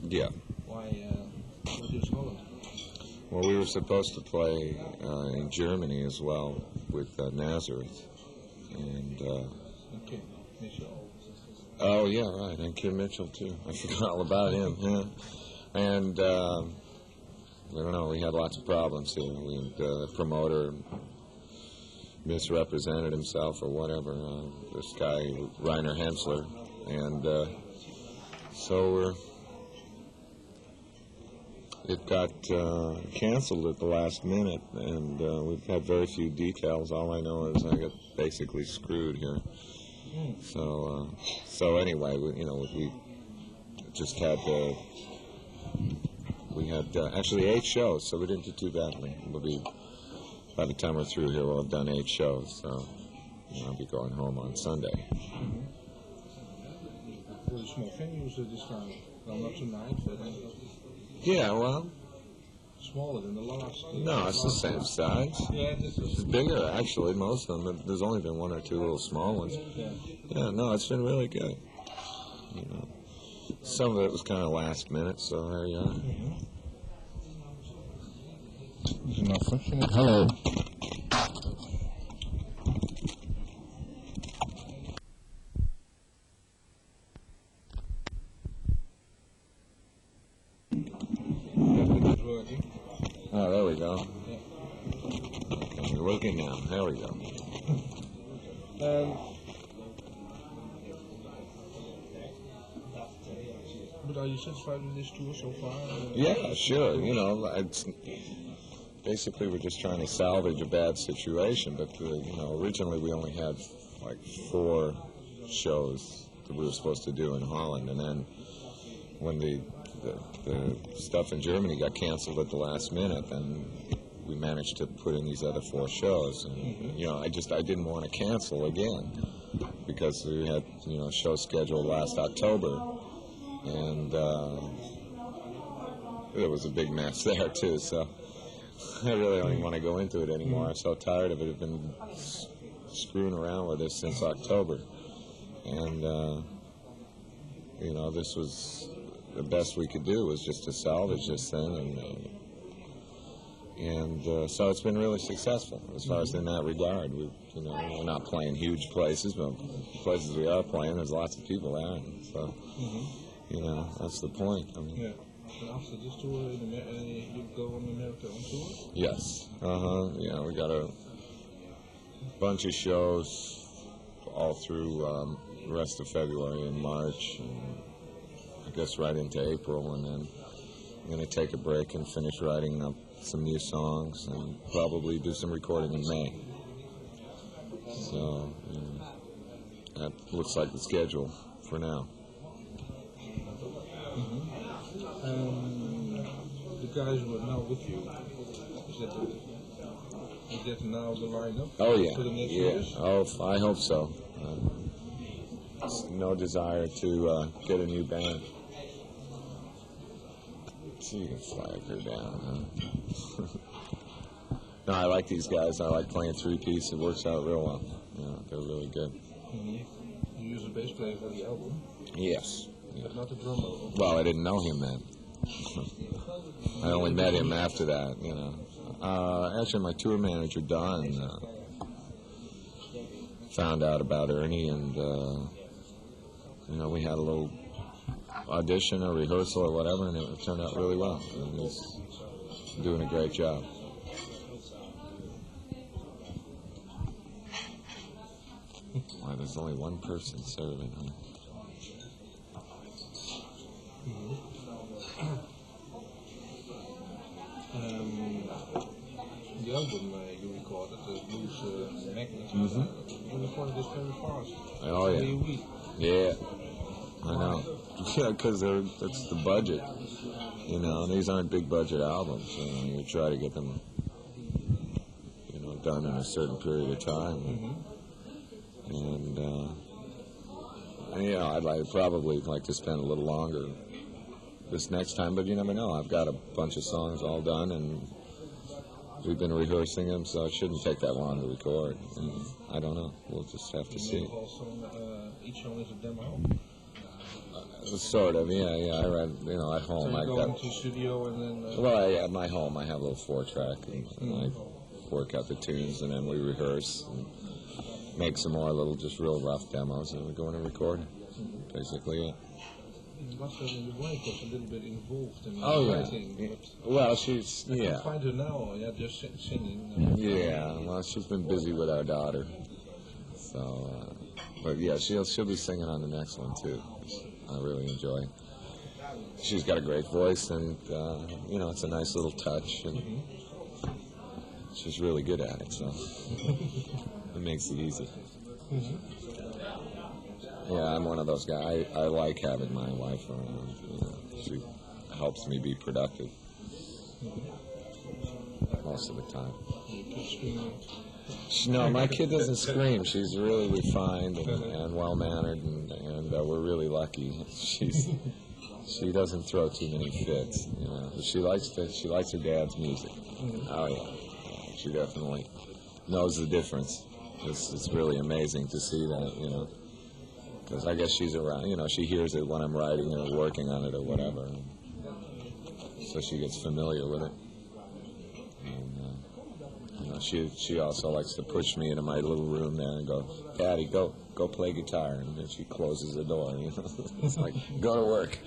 Yeah. Why just Holland? Well, we were supposed to play in Germany as well with Nazareth. And, Okay, Mitchell. oh, yeah, right, and Kim Mitchell, too. I forgot all about him, yeah. And, I don't know, we had lots of problems here. The promoter misrepresented himself or whatever, this guy, Rainer Hensler. And so it got canceled at the last minute, and we've had very few details. All I know is I got basically screwed here. So anyway, we just had we had actually 8 shows, so we didn't do too badly. We'll be, by the time we're through here, we'll have done 8 shows. So I'll be going home on Sunday. Really small venues this time. Well, not tonight, but Yeah, well, smaller than the last. no, it's the same size. Yeah, It's bigger, actually, most of them. There's only been 1 or 2 little small ones. Yeah. Yeah, no, it's been really good. Some of it was kind of last minute, so there you are. Hello. It's working. Oh, there we go. Okay, you're working now. There we go. But are you satisfied with this tour so far? Yeah, sure. Basically we're just trying to salvage a bad situation. But originally we only had like 4 shows that we were supposed to do in Holland, and then when the stuff in Germany got canceled at the last minute, then we managed to put in these other 4 shows. And I didn't want to cancel again because we had a show scheduled last October. And there was a big mess there, too, so I really don't even want to go into it anymore. I'm so tired of it. I've been screwing around with this since October. And, this was the best we could do was just to salvage this thing. And so it's been really successful as far as in that regard. We're not playing huge places, but places we are playing, there's lots of people there. So. That's the point. Yeah. And after this tour, you go on America on tour? Yes. Yeah, we got a bunch of shows all through the rest of February and March, and I guess right into April, and then I'm going to take a break and finish writing up some new songs and probably do some recording in May. So that looks like the schedule for now. The guys who are now with you, is that now the lineup? Oh yeah, for the next yeah. years? Oh, I hope so. No desire to get a new band. See, you can flag her down. Huh? No, I like these guys. I like playing 3-piece. It works out real well. They're really good. You use a bass player for the album? Yes. But not a drummer? Well, I didn't know him then. I only met him after that, Actually, my tour manager, Don, found out about Ernie, and, we had a little audition or rehearsal or whatever, and it turned out really well. And he's doing a great job. Why, there's only one person serving, huh? The album you recorded, the Blues Magnet, you recorded this very fast. Oh, yeah. Every week. Yeah, I know. Yeah, because that's the budget, and these aren't big budget albums. You try to get them, done in a certain period of time. And I'd probably like to spend a little longer this next time, but you never know. I've got a bunch of songs all done, and we've been rehearsing them, so it shouldn't take that long to record. And I don't know. We'll just have to see. Also, each song is a demo? Sort of, yeah. I read, at So home. you I go got. into the studio and then... Well, at my home, I have a little 4-track, and I work out the tunes, and then we rehearse and make some more little, just real rough demos, and we go in and record. Basically, it. But your wife was a little bit involved in Oh, yeah. writing. Well, she's, I yeah. can find her now, just singing. Yeah, well, she's been busy with our daughter. So, but yeah, she'll be singing on the next one, too. I really enjoy it. She's got a great voice, and, it's a nice little touch, and she's really good at it, so it makes it easy. Yeah, I'm one of those guys. I like having my wife around. She helps me be productive most of the time. No, my kid doesn't scream. She's really refined and well-mannered, and we're really lucky. She doesn't throw too many fits. She likes her dad's music. Oh yeah, she definitely knows the difference. It's really amazing to see that, because I guess she's around. She hears it when I'm writing or working on it or whatever, so she gets familiar with it. And she also likes to push me into my little room there and go, "Daddy, go play guitar," and then she closes the door. It's like, go to work.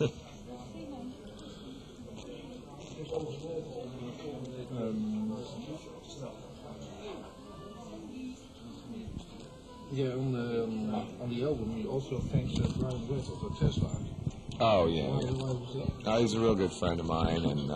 Yeah, on the album you also thanks Brian West of Tesla. Oh yeah. Why was that? He's a real good friend of mine, and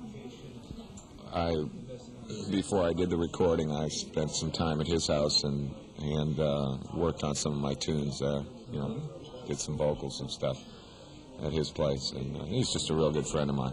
before I did the recording, I spent some time at his house and worked on some of my tunes there. Did some vocals and stuff at his place, and he's just a real good friend of mine.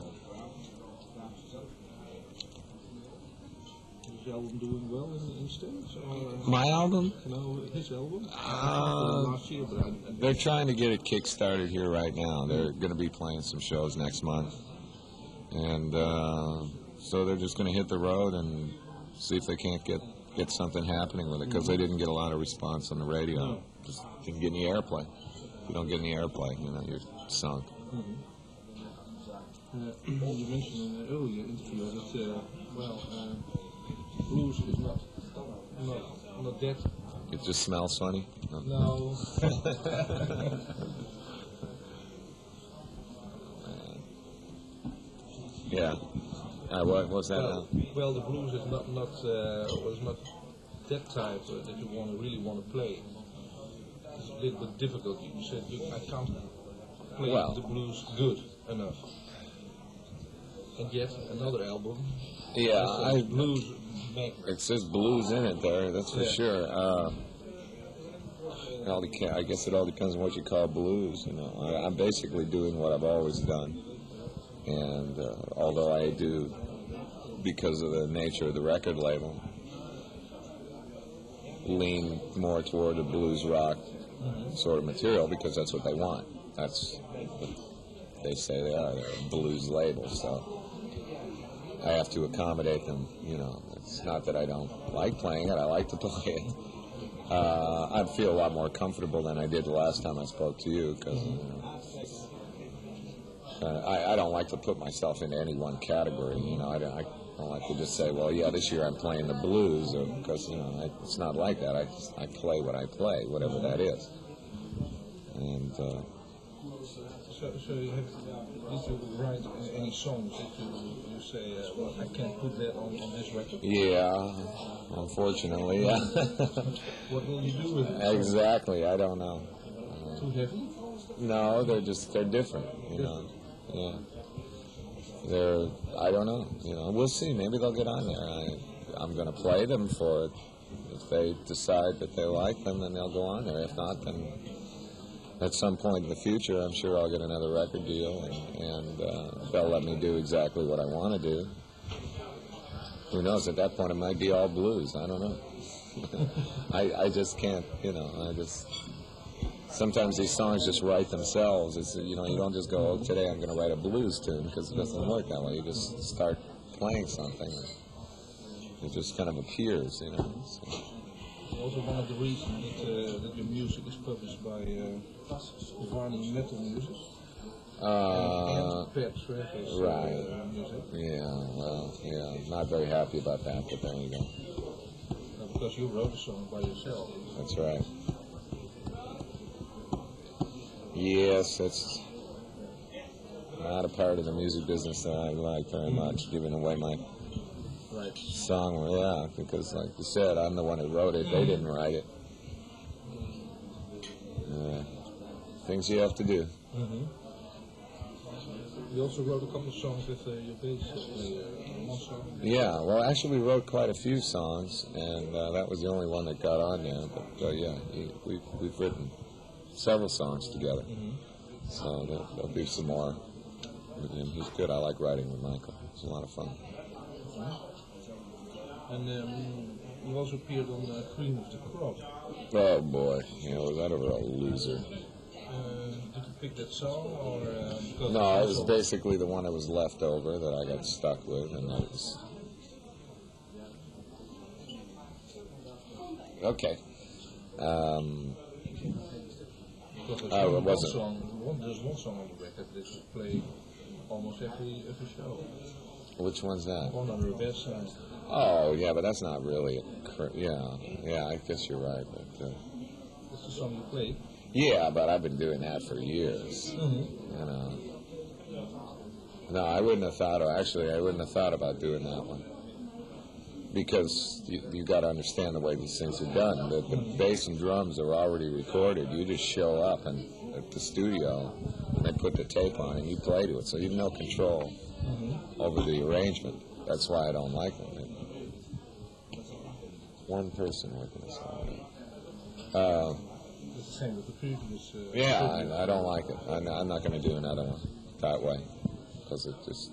Is the album doing well in States? My album? No, his album? Last year, but They're trying to get it kick-started here right now. They're going to be playing some shows next month, and so they're just going to hit the road and see if they can't get something happening with it, because they didn't get a lot of response on the radio. Just didn't get any airplay. If you don't get any airplay, you're sunk. You mentioned in an earlier interview that blues is not that. It just smells funny. No. Yeah. What was that? Well, the blues is not that type that you really want to play. It's a little bit difficult. You said I can't play the blues good enough. And yet another album. Yeah, blues maker. It says blues in it there. That's for sure. I guess it all depends on what you call blues. I'm basically doing what I've always done. And although I do, because of the nature of the record label, lean more toward a blues rock sort of material, because that's what they want. That's what they say they are. They're a blues label, so I have to accommodate them. It's not that I don't like playing it. I like to play it. I feel a lot more comfortable than I did the last time I spoke to you, because I don't like to put myself into any one category. I don't like to just say, well, yeah, this year I'm playing the blues, because it's not like that. I play what I play, whatever that is. And so did you write any songs that you say, well, I can't put that on this record? Yeah, unfortunately, yeah. What will you do with it? Exactly, I don't know. Too heavy? No, they're different, Yeah. I don't know, we'll see. Maybe they'll get on there. I'm going to play them for it. If they decide that they like them, then they'll go on there. If not, then at some point in the future, I'm sure I'll get another record deal, and they'll let me do exactly what I want to do. Who knows? At that point, it might be all blues. I don't know. I just can't, sometimes these songs just write themselves. It's, you don't just go, oh, today I'm going to write a blues tune, because it doesn't work that way. You just start playing something. It just kind of appears, So. Also, one of the reasons that your music is published by Varney metal music. Uh, And Pat Travis right. music. Yeah, well, yeah, not very happy about that, but there you go. Because you wrote a song by yourself. That's right. Yes, it's not a part of the music business that I like very much, giving away my Right. song. Yeah, because like you said, I'm the one who wrote it. They didn't write it. Things you have to do. Mm-hmm. You also wrote a couple of songs with your bass player, one song. Yeah, well, actually, we wrote quite a few songs, and that was the only one that got on there. But yeah, we've written several songs together. Mm-hmm. So there'll be some more with him. He's good. I like writing with Michael. It's a lot of fun. And you also appeared on Cream of the Crop. Oh boy, was that ever a loser? Did you pick that song, or because No, it was basically the one that was left over that I got stuck with, and that was okay. Because it wasn't. There's one song on the record that is played almost every show. Which one's that? One on the best side. Oh yeah, but that's not really yeah. I guess you're right. But, That's the song you played. yeah, but I've been doing that for years. Mm-hmm. No, I wouldn't have thought. I wouldn't have thought about doing that one because you got to understand the way these things are done. The bass and drums are already recorded. You just show up at the studio, and they put the tape on, and you play to it. So you have no control over the arrangement. That's why I don't like them. One person working this on. It's the same with the previous. Yeah, I don't like it. I'm not going to do another one that way because it just,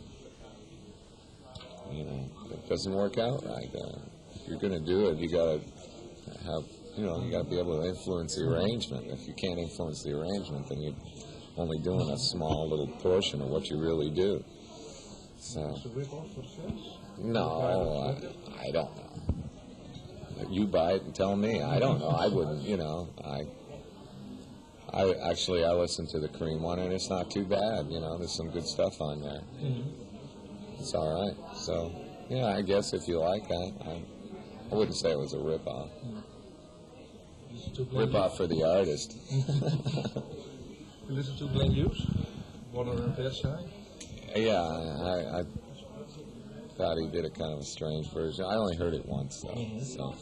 it doesn't work out right. If you're going to do it, you got to have, you got to be able to influence the arrangement. If you can't influence the arrangement, then you're only doing a small little portion of what you really do. So. It's a rip-off for the fans? No, I don't know. You buy it and tell me. I don't know. I wouldn't, I listen to the Cream one, and it's not too bad. There's some good stuff on there. Mm-hmm. It's all right. So, yeah, I guess if you like that, I wouldn't say it was a rip-off. Rip-off for the artist. You listen to Glenn Hughes? One on the best side? Yeah, I thought he did a kind of a strange version. I only heard it once, though. Mm-hmm. So.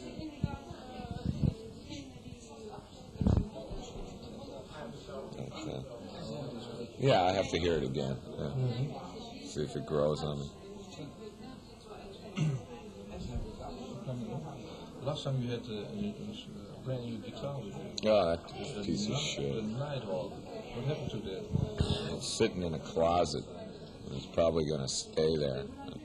Yeah, I have to hear it again. Yeah. Mm-hmm. See if it grows on me. Last time you had a brand new guitar with you. Oh, that piece of shit. The Nighthawk. What happened to that? It's sitting in a closet. It's probably going to stay there.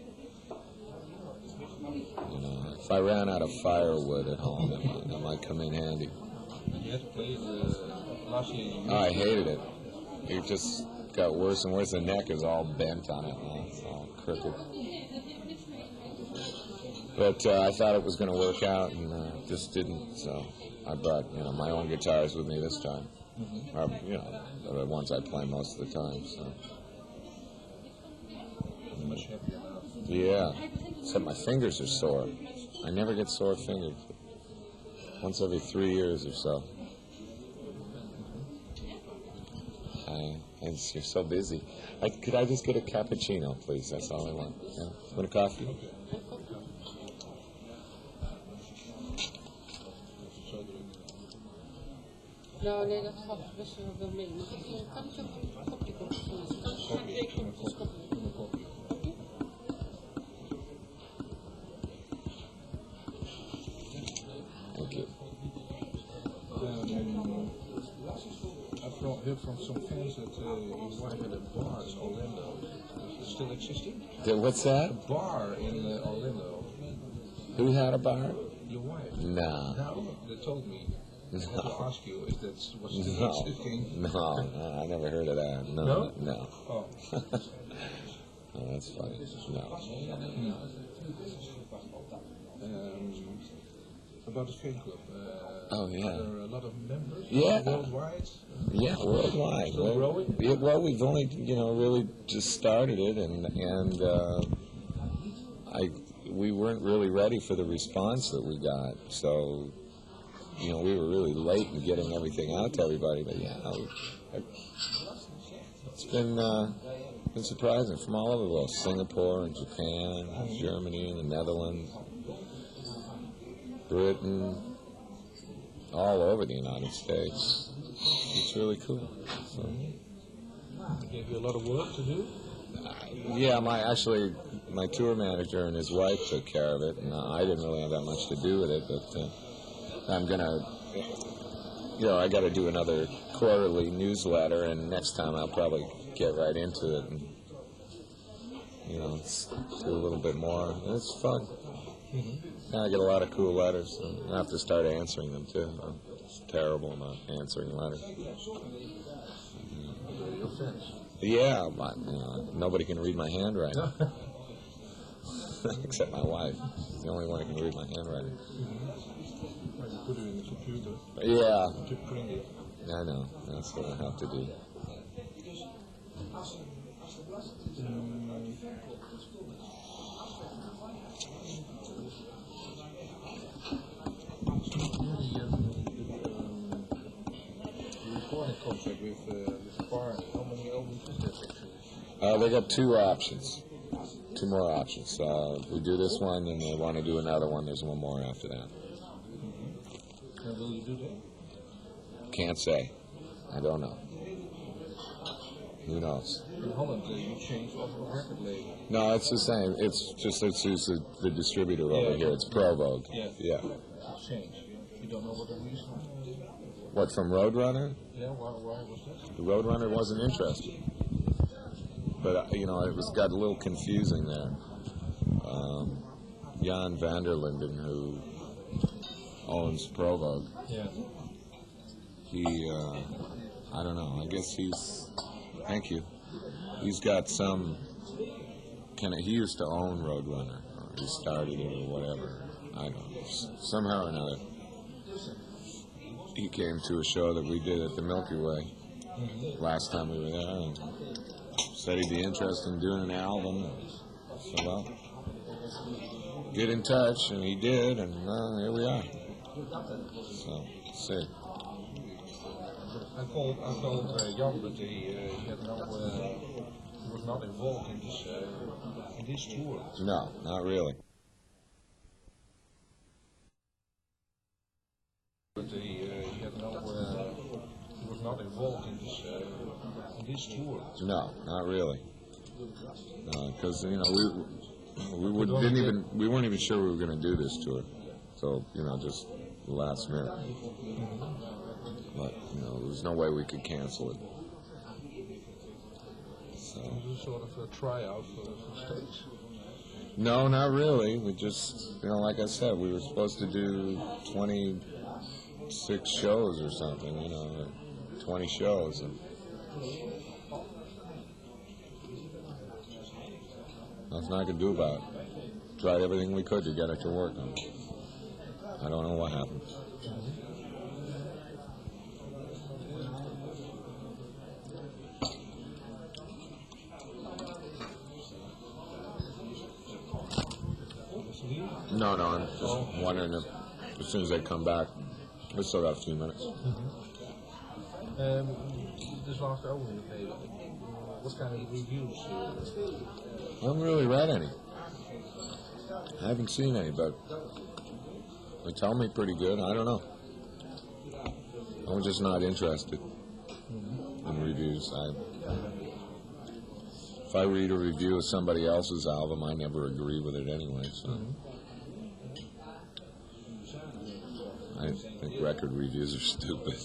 If I ran out of firewood at home, that might come in handy. You had to play it last year. I hated it. It just got worse and worse. The neck is all bent on it now. It's all crooked. But I thought it was going to work out, and it just didn't. So I brought my own guitars with me this time. Mm-hmm. Or, the ones I play most of the time. So. Much happier now. Yeah, except my fingers are sore. I never get sore fingers. Once every 3 years or so. You're so busy. Could I just get a cappuccino, please? That's all I want. Yeah. Want a coffee? Okay. Nou, nee, dat gaat best wel mee. Kan ik een kopje Thank you. I've heard from some fans that your wife had a bar in Orlando. Is it still existing? What's that? A bar in Orlando. Who had a bar? Your wife. No. No, they told me. No. I want to ask you if that's what's still existing. No, I never heard of that. No? No. Oh. Oh, that's funny. No. about the fan club. Oh, yeah. There are a lot of members Yeah. worldwide. Yeah, worldwide. Still growing? Yeah, well, we've only, really just started it, and we weren't really ready for the response that we got. So, we were really late in getting everything out to everybody. But yeah, it's been surprising from all over the world: Singapore and Japan, Germany and the Netherlands, Britain, all over the United States. It's really cool. So, They gave you a lot of work to do. yeah, my tour manager and his wife took care of it, and I didn't really have that much to do with it. But I'm gonna, I got to do another quarterly newsletter, and next time I'll probably get right into it and, do a little bit more. It's fun. I get a lot of cool letters, and I have to start answering them too. I'm terrible about answering letters. Your fans. Yeah, but nobody can read my handwriting except my wife. She's the only one who can read my handwriting. Well, you put it in the computer Yeah, to print it. I know. That's what I have to do. The recording contract with Far. How many albums is that actually? They got two more options. If we do this one and they want to do another one, there's one more after that. And will you do that? Can't say. I don't know. Who knows? In Holland, you changed of record label. No, it's the same. It's just the distributor over Yeah. here. It's Pro Vogue. Yeah. Yeah. It changed. You don't know what the reason was? What, from Roadrunner? Yeah, why was that? The Roadrunner wasn't interested. But, it got a little confusing there. Jan van der Linden, who owns Pro Vogue, Yeah. he, I don't know, I guess thank you. He's got some, he used to own Roadrunner, or he started it or whatever. I don't know. Somehow or another, he came to a show that we did at the Milky Way last time we were there, and said he'd be interested in doing an album. So, well, get in touch, and he did, and here we are. So, see. I called Jan, but he had no, he was not involved in this tour. No, not really. But he had no, he was not involved in this tour. No, not really. Because we weren't even sure we were going to do this tour. So just last minute. But there was no way we could cancel it. So It was a sort of a tryout for States. no, not really. We just like I said, we were supposed to do 26 shows or something. 20 shows and. Nothing I could do about it. Tried everything we could to get it to work. I don't know what happened. No, I'm just wondering if, as soon as they come back, we still got a few minutes. This last album you played, what kind of reviews? I haven't really read any. I haven't seen any, but they tell me pretty good. I don't know. I'm just not interested in reviews. If I read a review of somebody else's album, I never agree with it anyway. So I think record reviews are stupid.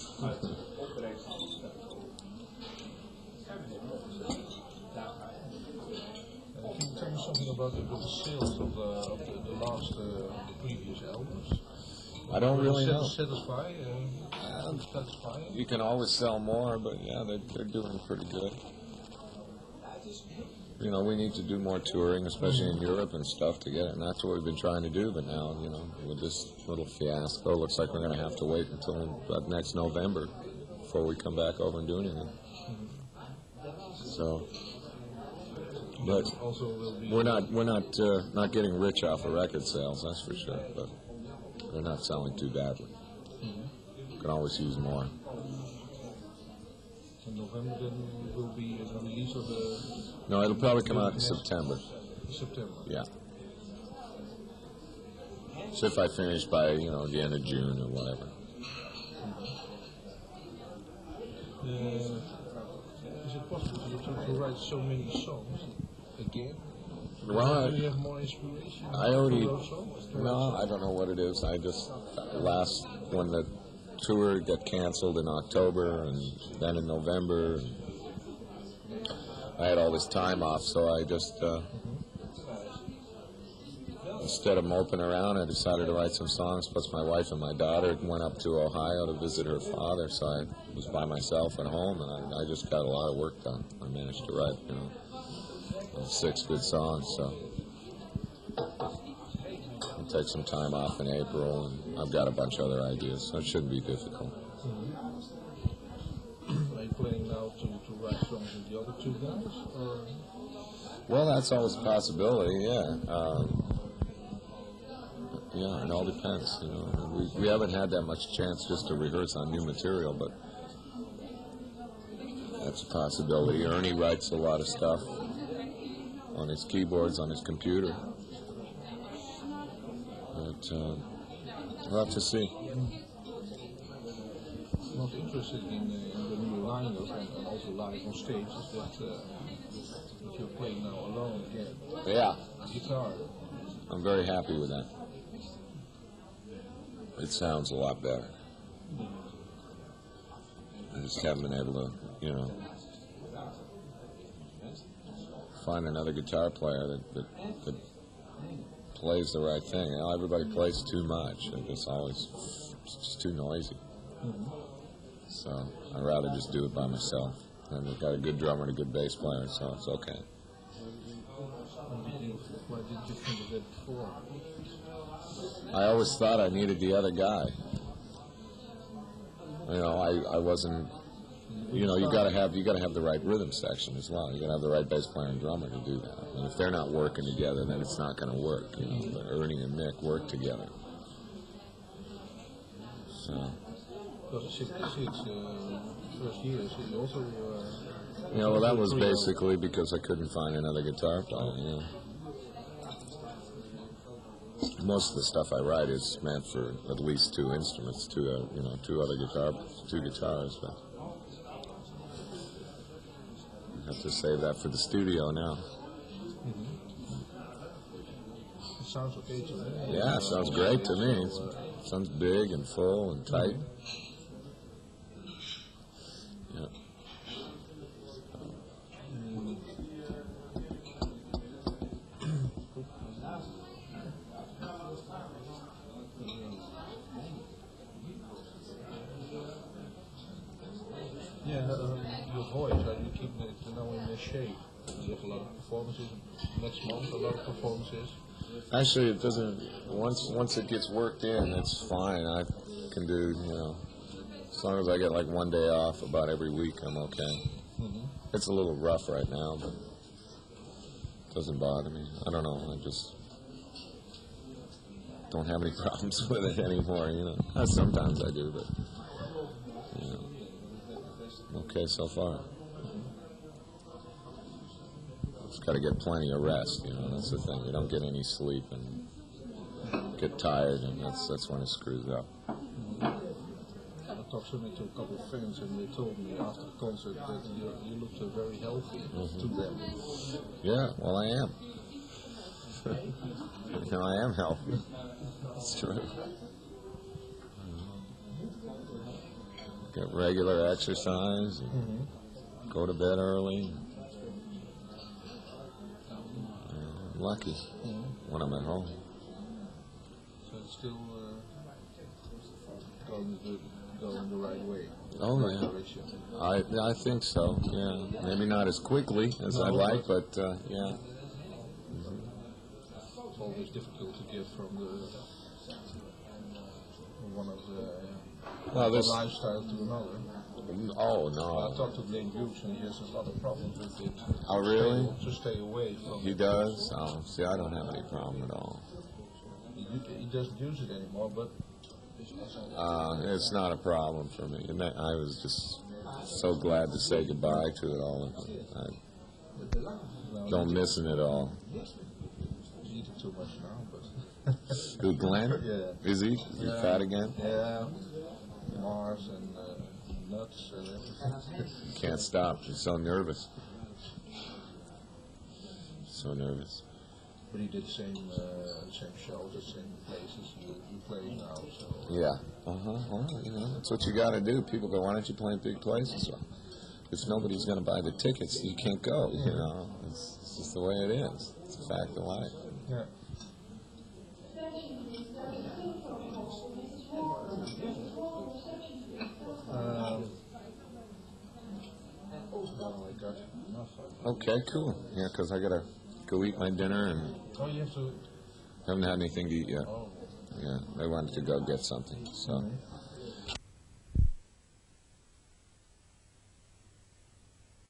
Can you tell me something about the sales of the last, the previous albums? I don't really know. Satisfying? You can always sell more, but yeah, they're doing pretty good. you know, we need to do more touring, especially in Europe and stuff, to get it. And that's what we've been trying to do. But now, you know, with this little fiasco, looks like we're going to have to wait until about next November before we come back over and do anything. So, but Also will be we're not getting rich off of record sales, that's for sure. But they're not selling too badly. Can always use more. in November. Then will be the release of the No, it'll probably come out in September. September. Yeah. So if I finish by, you know, the end of June or whatever. Is it possible for you to write so many songs again? Well, Do you have more inspiration? I already, for those songs? no, I don't know what it is. I just, when the tour got canceled in October and then in November, and I had all this time off, so I just, instead of moping around, I decided to write some songs. Plus, my wife and my daughter went up to Ohio to visit her father, so I was by myself at home, and I just got a lot of work done. I managed to write, you know, 6 good songs, so I'll take some time off in April, and I've got a bunch of other ideas, so it shouldn't be difficult. Are you planning now to write songs with the other two guys? Or? Well, that's always a possibility, yeah. Yeah, it all depends, you know. We haven't had that much chance just to rehearse on new material, but that's a possibility. Ernie writes a lot of stuff on his keyboards, on his computer. But we'll have to see. Not interested in the new lineup and also live on stage is that you're playing now alone again. Yeah, Guitar. I'm very happy with that. It sounds a lot better. I just haven't been able to, you know, find another guitar player that plays the right thing. You know, everybody plays too much. It's just too noisy. So I'd rather just do it by myself. And we've got a good drummer and a good bass player, so it's okay. Why didn't you think of that before? I always thought I needed the other guy. You know, I wasn't. You know, you gotta have the right rhythm section as well. You gotta have the right bass player and drummer to do that. And if they're not working together, then it's not gonna work. You know, but Ernie and Mick work together. So. Because six first years, you also. You know, well, that was basically because I couldn't find another guitar player. You know. Most of the stuff I write is meant for at least 2 instruments, two guitars. But I have to save that for the studio now. It sounds okay to me. Yeah, it sounds great to me. It sounds big and full and tight. Yeah. Your voice, are you keeping it now in shape? You have a lot of performances. Next month, a lot of performances. Actually, it doesn't. Once it gets worked in, it's fine. I can do, you know, as long as I get like 1 day off about every week, I'm okay. It's a little rough right now, but it doesn't bother me. I don't know. I just don't have any problems with it anymore. You know, sometimes I do, but you know, okay so far. Just got to get plenty of rest. You know, that's the thing. You don't get any sleep and get tired, and that's when it screws up. I talked to a couple of friends, and they told me after the concert that you looked very healthy to them. Yeah, well, I am. You know, I am healthy. It's true. Get regular exercise, and go to bed early. I'm lucky when I'm at home. So it's still going good. go in the right way. Oh, right yeah. direction. I think so. Yeah, maybe not as quickly as No, I'd like, but yeah. It's always difficult to get from one of the Well, this. lifestyle to another. Oh I no. talked to Glenn Hughes and he has a lot of problems with it. Oh, really? To stay away from He it. does. Oh, see, I don't have any problem at all. He doesn't use it anymore, but It's not a problem for me. And I was just so glad to say goodbye to it all. I don't miss it at all. he's eating too much now. But Who, Glenn? Yeah. Is he? Is he Yeah. fat again? Yeah, Mars and nuts and everything. Can't stop. He's so nervous. So nervous. But he did the same shows, the same places you play now. So Yeah. Well, you know, that's what you got to do. People go, why don't you play in big places? Well, if nobody's going to buy the tickets, you can't go. You know, it's just the way it is. It's a fact of life. yeah. No, I got enough. Okay, cool. Yeah, because I got to go eat my dinner and Oh, you have to. haven't had anything to eat yet. Oh. Yeah, I wanted to go get something. So,